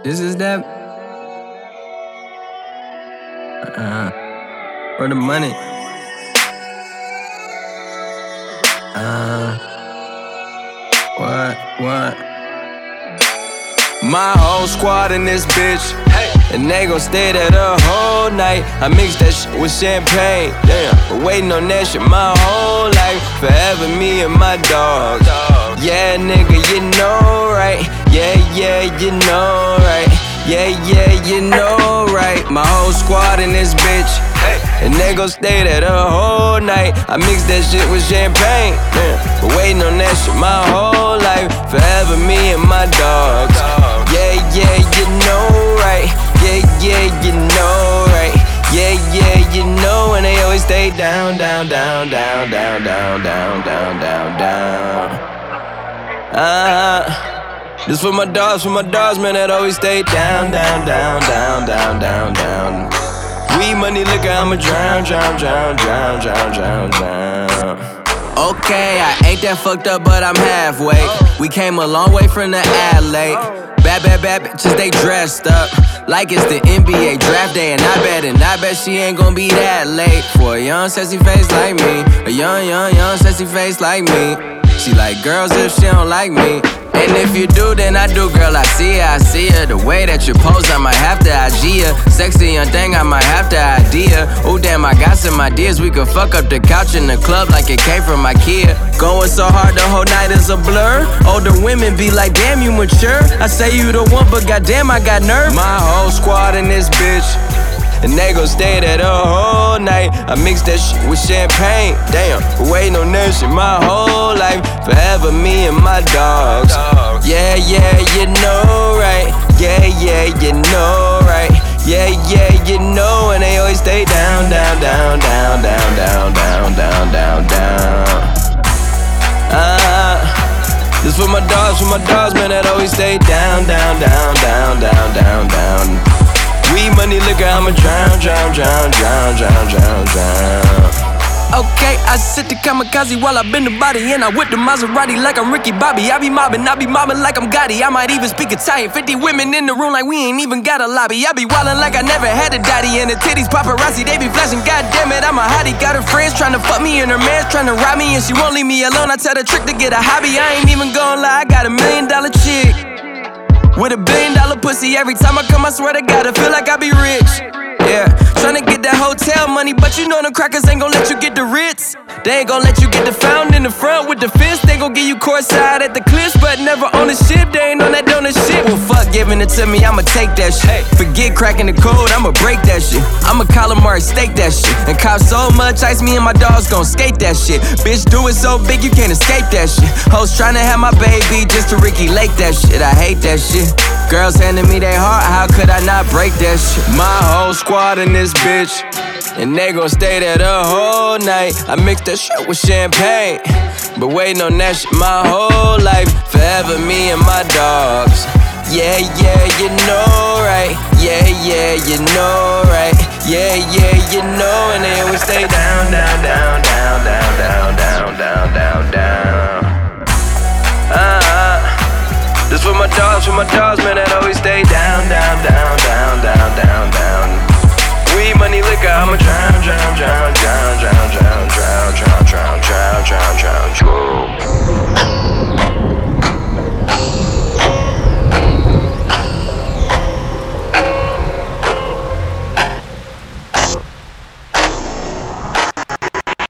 This is that. For the money. What? My whole squad in this bitch, and they gon' stay there the whole night. I mix that shit with champagne, damn. Been waiting on that shit my whole life. Forever me and my dogs. Yeah, nigga, you know right. Yeah, you know right. Yeah, you know right. My whole squad in this bitch, and they gon' stay there the whole night. I mix that shit with champagne, man. Been waiting on that shit my whole life. Forever me and my dogs. Yeah, you know right. Yeah, you know right. Yeah, you know. And they always stay down. This for my dogs, man, that always stay down. Weed, money, liquor, I'ma drown. Okay, I ain't that fucked up, but I'm halfway. We came a long way from the alley. Bad bitches, they dressed up like it's the NBA draft day. And I bet she ain't gon' be that late for a young, sexy face like me. A young, sexy face like me. She like girls if she don't like me. And if you do, then I do, girl, I see her. The way that you pose, I might have to IG her. Sexy young thing, I might have to ID her. Ooh, damn, I got some ideas. We could fuck up the couch in the club like it came from IKEA. Going so hard, the whole night is a blur. Older women be like, damn, you mature. I say you the one, but goddamn, I got nerve. My whole squad in this bitch, and they gon' stay there the whole night. I mix that shit with champagne, damn. Waiting on that shit my whole life. Forever me and my dogs. Yeah, you know right. Yeah, you know right. Yeah, you know. And they always stay down. This for my dogs, man, that always stay down. Weed, money, liquor, I'ma drown. Okay, I sit the kamikaze while I bend the body, and I whip the Maserati like I'm Ricky Bobby. I be mobbing like I'm Gotti. I might even speak Italian. 50 women in the room like we ain't even got a lobby. I be wildin' like I never had a daddy, and the titties paparazzi, they be flashing. God damn it, I'm a hottie. Got her friends tryna fuck me, and her man's tryna rob me, and she won't leave me alone. I tell the trick to get a hobby. I ain't even gon' lie, I got $1 million chick with $1 billion pussy. Every time I come, I swear to God, I feel like I be rich. Yeah, tryna get that hotel money, but you know them crackers ain't gon' let you get the Ritz. They ain't gon' let you get the fountain in the front with the fence. They gon' give you courtside at the cliffs, but never on the ship. They ain't on that donut shit. Well, fuck giving it to me, I'ma take that shit. Forget cracking the code, I'ma break that shit. I'ma calamari steak that shit. And cop so much ice, me and my dogs gon' skate that shit. Bitch, do it so big you can't escape that shit. Hoes tryna have my baby just to Ricky Lake that shit. I hate that shit. Girls handing me their heart, how could I not break that shit? My whole squad in this bitch, and they gon' stay there the whole night. I mix that shit with champagne, but waiting on that shit my whole life. Forever me and my dogs. Yeah, you know right. Yeah, you know right. Yeah, you know. And they always stay down. This for my dogs, man, that always stay down. Weed, money, liquor, I'ma drown.